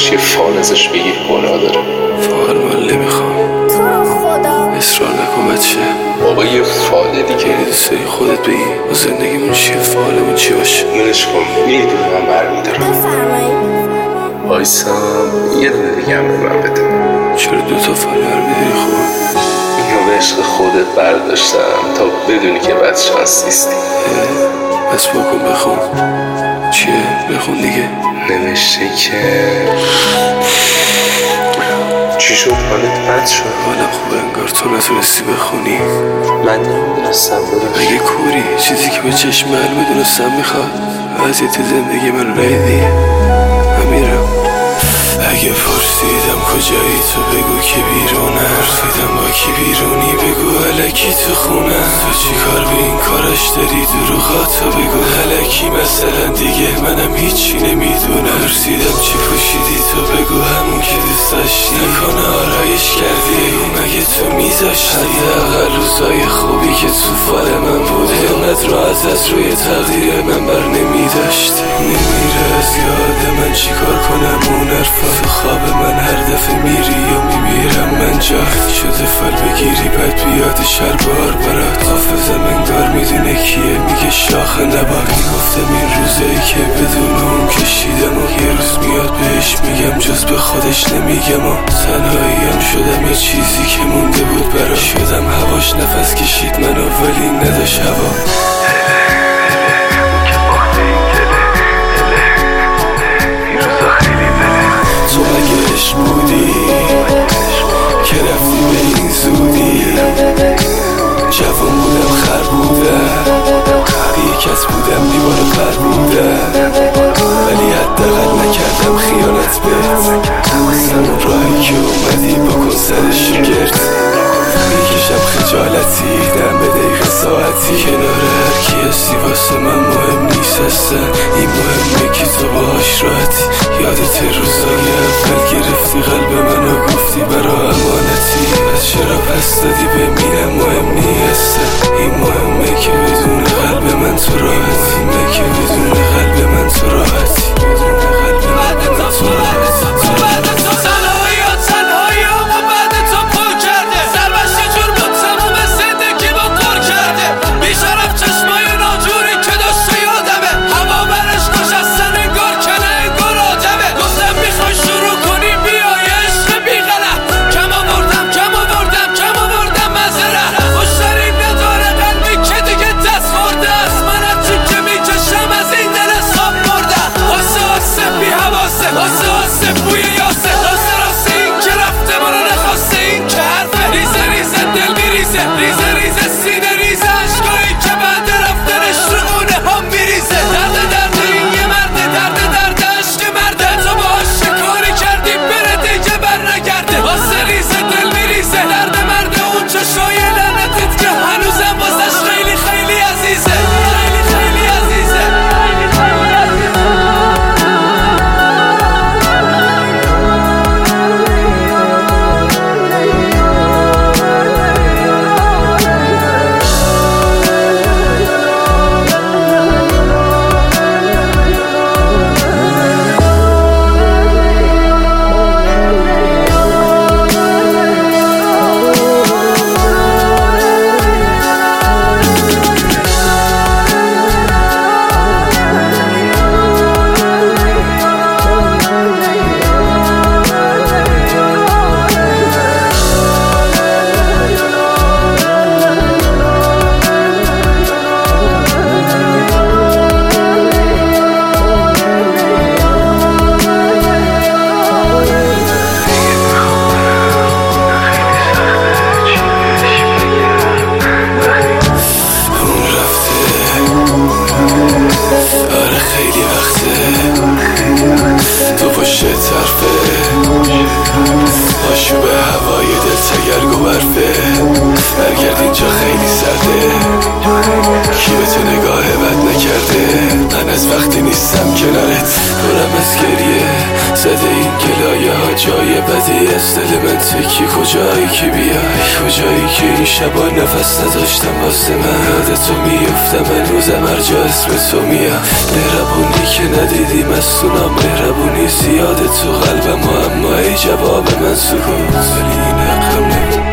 داداش یه فال ازش بگی گناه داره. فال من نمیخوام، اصرار نکن بچه. بابا یه فال دیگه یه دوست داری خودت بگی و زندگیمون چیه، فالمون چی باشه. منش کن، میدونم برمیدارم. وایسام یه دونه دیگه هم به من بده. چرا 2 تا فال برمیداری؟ خوب اینو به عشق خودت برداشتم تا بدونی که بدشانس نیستی. پس بکن بخون. چیه؟ بخون دیگه. نوشته که چی شد؟ حالت بد شد؟ حالم خوبه انگار. تو نتونستی بخونی. من نمیدونستم داداش. اگه کوری چیزی که به چشم من بدونستم میخواد وضعیت زندگی من ریدی. من میرم. اگه پرسیدم کجایی تو بگو که بیرون. حرفیدم با کی بیرونی بگو الکی تو خونه. تو چی کار به این کارش داری؟ دروغاتو بگو الکی. مثلا دیگه منم هیچی نمیدونم. پرسیدم چی پوشیدی تو بگو همون که دوست داشتی. نکنه آرایش کردی بگو مگه تو میذاشتی. حداقل روزای خوبی که تو فال من بوده اینقدر راحت از روی تقدیر من بر نمیداشتی. نمیره از یاد من چیکار کنم اون حرفا. تو خواب من هر دفعه میری و میمیرم من جات شده فال بگیری بعد بیاد شر بار برات. حافظم انگار میدونه کیه میگه شاخ نبار. گفتم این روزایی که بدون اون کشیدم و یه روز میاد بهش میگم جز به خودش نمیگم و تنهاییم شدم یه چیزی که مونده بود برا. شدم هواش نفس کشید منو ولی نداشت هوا. تو مگه عشق بودی که رفتی به این زودی. جوان بودم خر بودم بی کس بودم دیوار پر بودم ولی حداقل نکردم خیانت بهت. همون راهی که اومدی بکن سرش گرد. میکشم خجالتی دم به دقیقه ساعتی. کنار هر کی هستی واسه من مهم نیست اصلا. این مهمه که تو باهاش راحتی. یادت روزای اول گرفتی قلب منو گفتی برا امانتی. پس چرا پس دادی بمیرم مهم نیست. این مهمه که بدون قلب من تو راحتی. مگه بدون قلب من تو راحتی. بدون قلب من تو راحتی. برگرد اینجا خیلی سرده. کی به تو نگاه بد نکرده؟ من از وقتی نیستم کنارت پرم از گریه. زده این گلایه ها جای بدی از دل من تکی. کجایی که بیای، کجایی که این شبا نفس نداشتم واسه من. یاد تو میفتم هنوزم هر جا اسم تو میام. مهربونی که ندیدی مستونم، مهربونی زیاده تو قلبم، اما ای جواب من سکوت. ولی این حقم نبود.